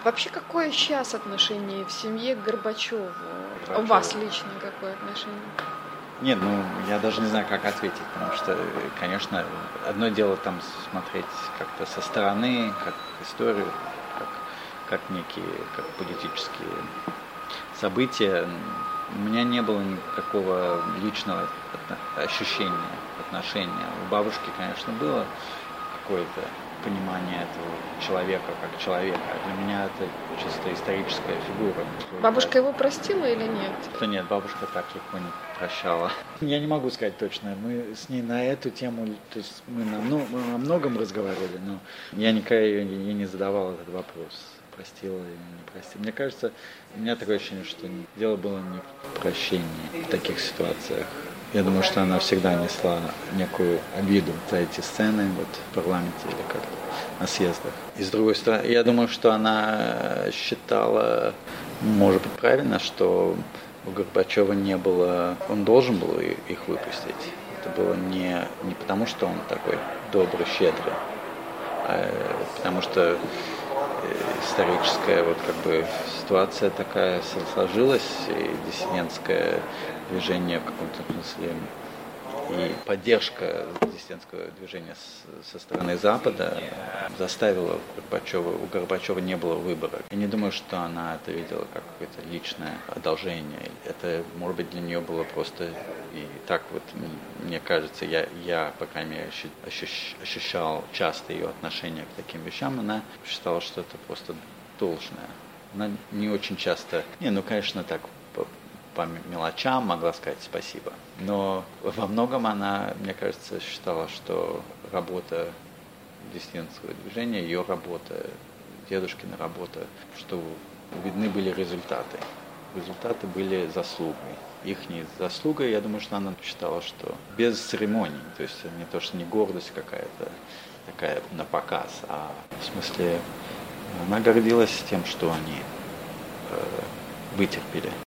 Вообще, какое сейчас отношение в семье к Горбачеву? У вас лично какое отношение? Нет, я даже не знаю, как ответить, потому что, конечно, одно дело там смотреть как-то со стороны, как историю, как некие, как политические события. У меня не было никакого личного ощущения, отношения. У бабушки, конечно, было какое-то понимание этого человека как человека. А для меня это чисто историческая фигура. Бабушка его простила или нет? Да нет, бабушка так легко не прощала. Я не могу сказать точно. Мы с ней на эту тему, то есть мы о многом разговаривали, но я никогда ей не задавал этот вопрос. Простила или не простила. Мне кажется, у меня такое ощущение, что дело было не в прощении в таких ситуациях. Я думаю, что она всегда несла некую обиду за эти сцены в парламенте или как-то на съездах. И с другой стороны, я думаю, что она считала, может быть, правильно, что у Горбачева не было, он должен был их выпустить. Это было не потому, что он такой добрый, щедрый, а потому что историческая ситуация такая сложилась, и диссидентское движение в каком-то смысле, и поддержка диссидентского движения со стороны Запада заставила у Горбачева не было выбора. Я не думаю, что она это видела как какое-то личное одолжение. Это, может быть, для нее было просто и так мне кажется, я по крайней мере, ощущал часто ее отношение к таким вещам. Она считала, что это просто должное. Она не очень часто, конечно, так по мелочам могла сказать спасибо. Но во многом она, мне кажется, считала, что работа диссидентского движения, ее работа, дедушкина работа, что видны были результаты. Результаты были заслугой. Их заслугой, я думаю, что она считала, что без церемоний, то есть не то, что не гордость какая-то такая на показ, а в смысле она гордилась тем, что они вытерпели.